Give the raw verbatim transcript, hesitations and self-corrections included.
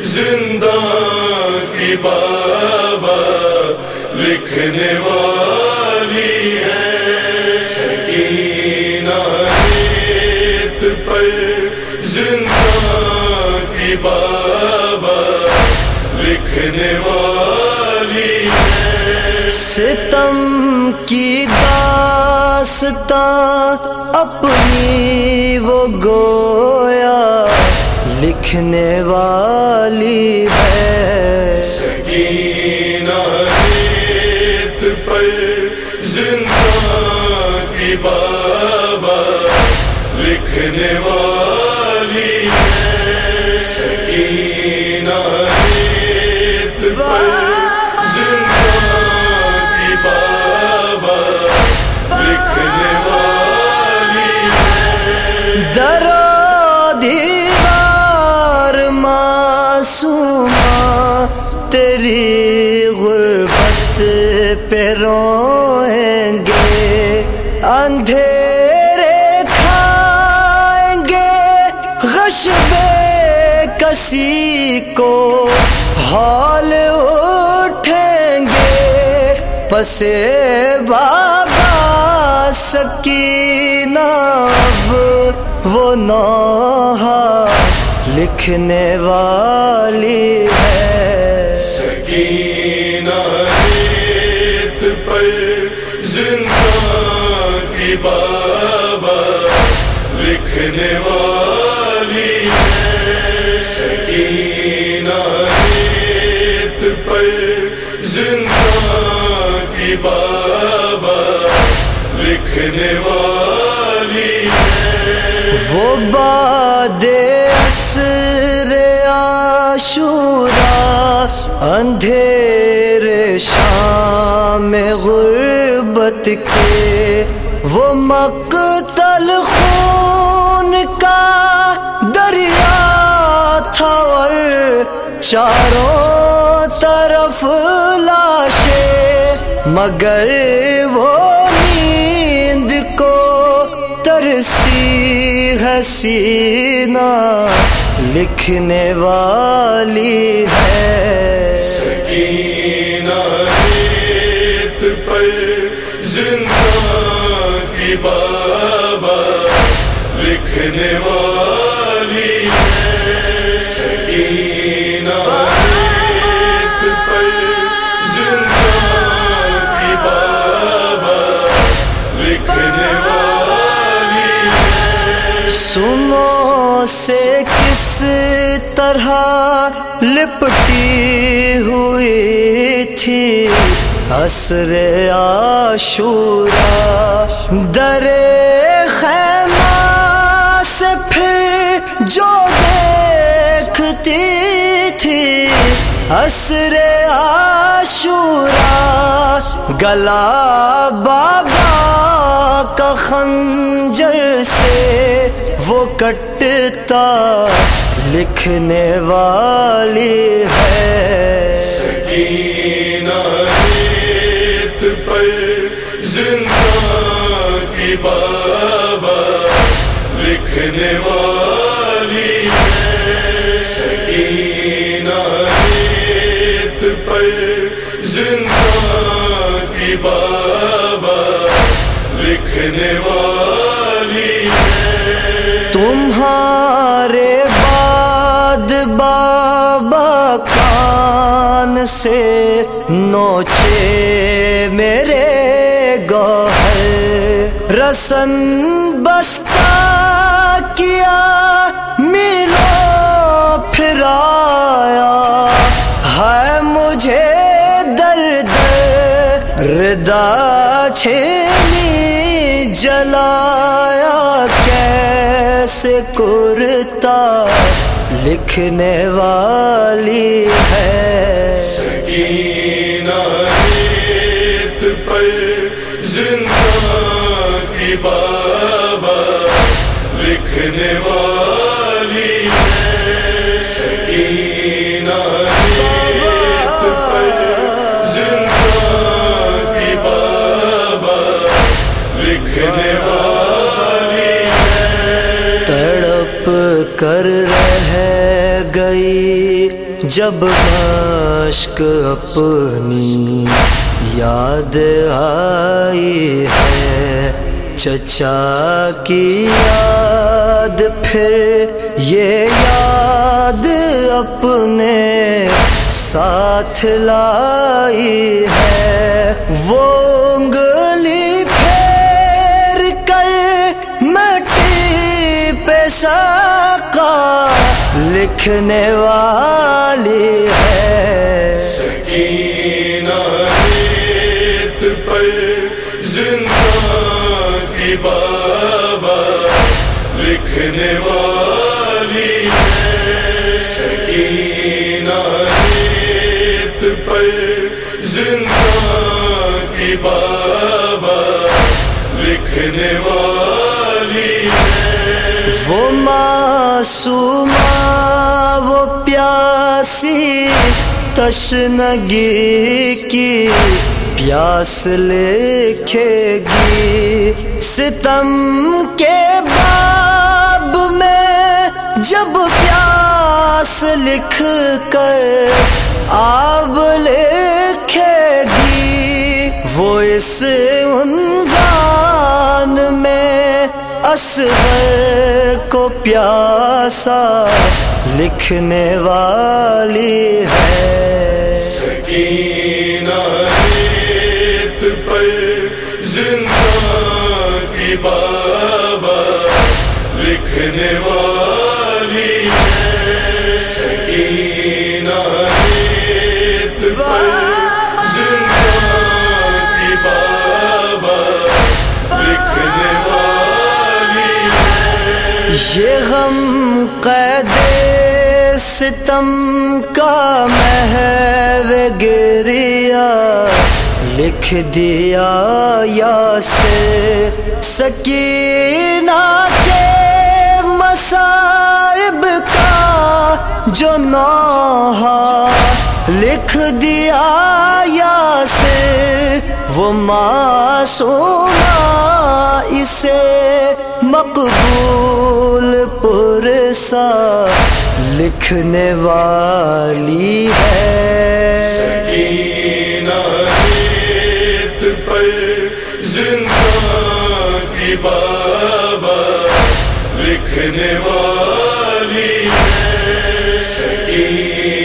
زنداں کی بابا لکھنے والی ہے، سکینہ ریت پر زنداں کی بابا لکھنے والی ہے۔ ستم کی داستاں اپنی وہ گویا لکھنے والی ہے، سکینہ ریت پر زنداں کی بابا لکھنے والی ہے، سکینہ ریت پر زنداں کی بابا لکھنے والی ہے۔ درو معصومہ تیری غربت پہ روئیں گے، اندھیرے کھائیں گے غش بے کسی کو ہال اٹھیں گے، پسے بابا سکینہ اب وہ نوحہ لکھنے والی ہے، سکینہ ریت پر زنداں کی بابا لکھنے والی ہے، سکینہ ریت پر زنداں کی بابا لکھنے والی ہے۔ وہ باد عصر عاشورا اندھیر شام غربت کے، وہ مقتل خون کا دریا تھا اور چاروں طرف لاشیں، مگر وہ نیند کو ترسی ہے سینہ لکھنے والی ہے، سکینہ ریت پر زنداں کی بابا لکھنے والی ہے، سکینہ ریت پر زنداں کی بابا لکھنے والی ہے۔ سموں سے کس طرح لپٹی ہوئی تھی عصر عاشورا، در خیمہ سے پھر جو دیکھتی تھی عصر عاشورا، گلا بابا کا خنجر سے وہ کٹتا لکھنے والی ہے، سکینہ ریت پر زنداں کی بابا لکھنے والی ہے، سکینہ ریت پر زنداں کی بابا لکھنے والی ہے۔ تمہارے بعد بابا کان سے نوچے میرے گوہر، رسن بستہ کیا میلوں پھرایا، ہے مجھے درد ردا چھینی جلایا، کیسے کرتا لکھنے والی ہے، سکینہ ریت پر زنداں کی بابا لکھنے والی ہے، سکینہ ریت پر زنداں کی بابا لکھنے والی ہے۔ تڑپ کر رہ گئی جب مشق اپنی یاد آئی ہے، چچا کی یاد پھر یہ یاد اپنے ساتھ لائی ہے، وہ انگلی پھیر کر مٹی پہ ساقہ لکھنے والی ہے، سکینہ ریت پر زندہ کی بابا لکھنے والی ہے، سکینہ ریت پر زندہ کی بابا لکھنے والی ہے، وہ معصومہ وہ پیاسی تشنگی کی پیاس لکھے گی، ستم کے باب میں جب پیاس لکھ کر آب لکھے گی، وہ اس عنوان میں اصغر کو پیاسا لکھنے والی ہے، سکینہ ریت پر زندہ کی بابا لکھنے والی ہے، سکینہ ریت پر زندہ کی بابا لکھنے والی ہے، یہ غم قید ستم کا محو گریہ لکھ دیا یاسر، سکینہ کے مصائب کا جو نوحہ لکھ دیا یاسر، وہ معصومہ اسے مقبول پرسا لکھنے والی ہے، سکینہ ریت پر زندہ کی بابا لکھنے والی ہے، سکینہ